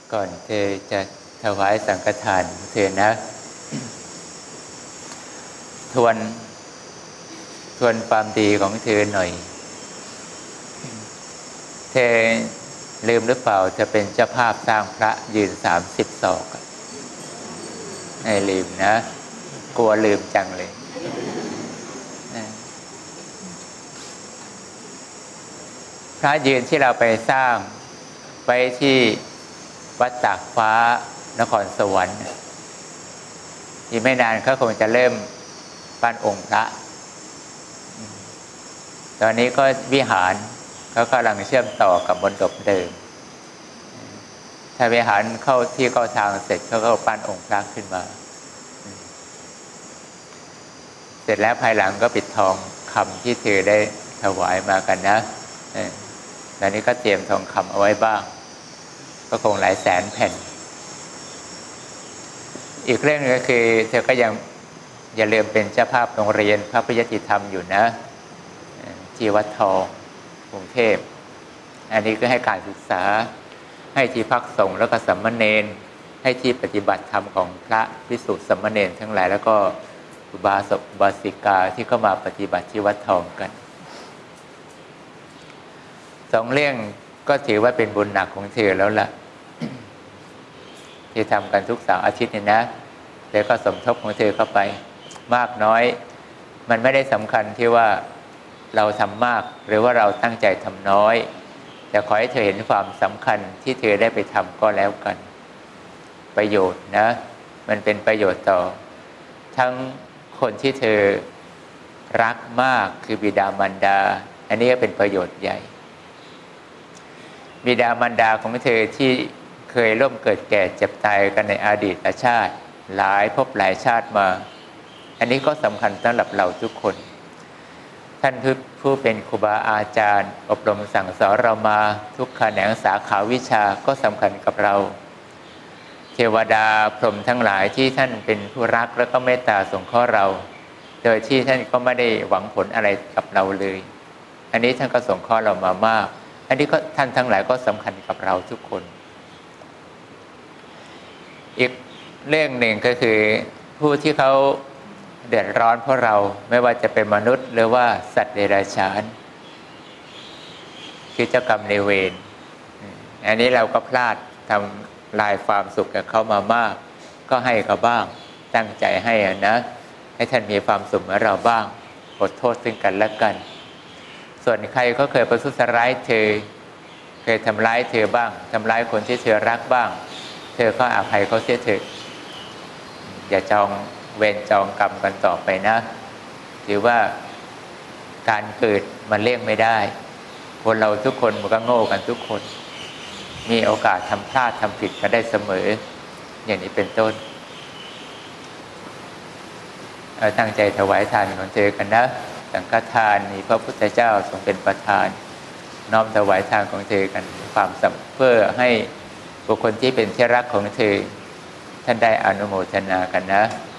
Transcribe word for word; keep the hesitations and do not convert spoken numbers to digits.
ก่อนเธอจะถวายสังฆทานเธอนะทวนทวนความดีของเธอหน่อยเธอลืมหรือเปล่าจะเป็นเจ้าภาพสร้างพระยืนสามสิบศอกให้ลืมนะกลัวลืมจังเลยพระยืนที่เราไปสร้างไว้ที่วัดตากฟ้านครสวรรค์อีกไม่นานเขาคงจะเริ่มปั้นองค์พระตอนนี้ก็วิหารเขากำลังเชื่อมต่อกับมณฑปเดิมถ้าวิหารเข้าที่เข้าทางเสร็จเขาก็ปั้นองค์พระขึ้นมาเสร็จแล้วภายหลังก็ปิดทองคำที่เธอได้ถวายมากันนะตอนนี้ก็เตรียมทองคำเอาไว้บ้างก็คงหลายแสนแผ่นอีกเรื่องนึงก็คือเธอก็ยังอย่าลืมเป็นเจ้าภาพโรงเรียนพระปริยติธรรมอยู่นะที่วัดทองกรุงเทพอันนี้ก็ให้การศึกษาให้ที่พักสงฆ์แล้วก็สามเณรให้ที่ปฏิบัติธรรมของพระภิกษุสามเณรทั้งหลายแล้วก็อุบาสกอุบาสิกาที่เข้ามาปฏิบัติที่วัดทองกันสองเรื่องก็ถือว่าเป็นบุญหนักของเธอแล้วล่ะ ที่ทำกันทุกเสาร์อาทิตย์เนี่ยนะเธอก็สมทบของเธอเข้าไปมากน้อยมันไม่ได้สำคัญที่ว่าเราทำมากหรือว่าเราตั้งใจทำน้อยแต่ขอให้เธอเห็นความสำคัญที่เธอได้ไปทำก็แล้วกันประโยชน์นะมันเป็นประโยชน์ต่อทั้งคนที่เธอรักมากคือบิดามารดาอันนี้ก็เป็นประโยชน์ใหญ่บิดามารดาของเธอที่เคยร่วมเกิดแก่เจ็บตายกันในอดีตชาติหลายภพหลายชาติมาอันนี้ก็สำคัญสำหรับเราทุกคนท่านผู้เป็นครูบาอาจารย์อบรมสั่งสอนเรามาทุกแขนงสาขาวิชาก็สำคัญกับเราเทวดาพรหมทั้งหลายที่ท่านเป็นผู้รักและก็เมตตาสงเคราะห์เราโดยที่ท่านก็ไม่ได้หวังผลอะไรกับเราเลยอันนี้ท่านก็สงเคราะห์เรามามากอันนี้ก็ท่านทั้งหลายก็สำคัญกับเราทุกคนอีกเรื่องหนึ่งก็คือผู้ที่เขาเดือดร้อนเพราะเราไม่ว่าจะเป็นมนุษย์หรือว่าสัตว์เดรัจฉานคือเจ้ากรรมนายเวรอันนี้เราก็พลาดทำลายความสุขกับเขามามากก็ให้เขาบ้างตั้งใจให้นะให้ท่านมีความสุขเหมือนเราบ้างขอโทษซึ่งกันและกันส่วนใครเขาเคยประทุษร้ายเธอเคยทำร้ายเธอบ้างทำร้ายคนที่เธอรักบ้างเธอก็อภัยเขาเสียเถอะอย่าจองเวรจองกรรมกันต่อไปนะถือว่าการเกิดมันเลี่ยงไม่ได้คนเราทุกคนมันก็โง่กันทุกคนมีโอกาสทำพลาดทำผิดกันได้เสมออย่างนี้เป็นต้นเอาตั้งใจถวายทานของเธอกันนะสังฆทานมีพระพุทธเจ้าทรงเป็นประธานน้อมถวายทานของเธอกันความสัมเพื่อให้บุคคลที่เป็นที่รักของเธอท่านได้อนุโมทนากันนะ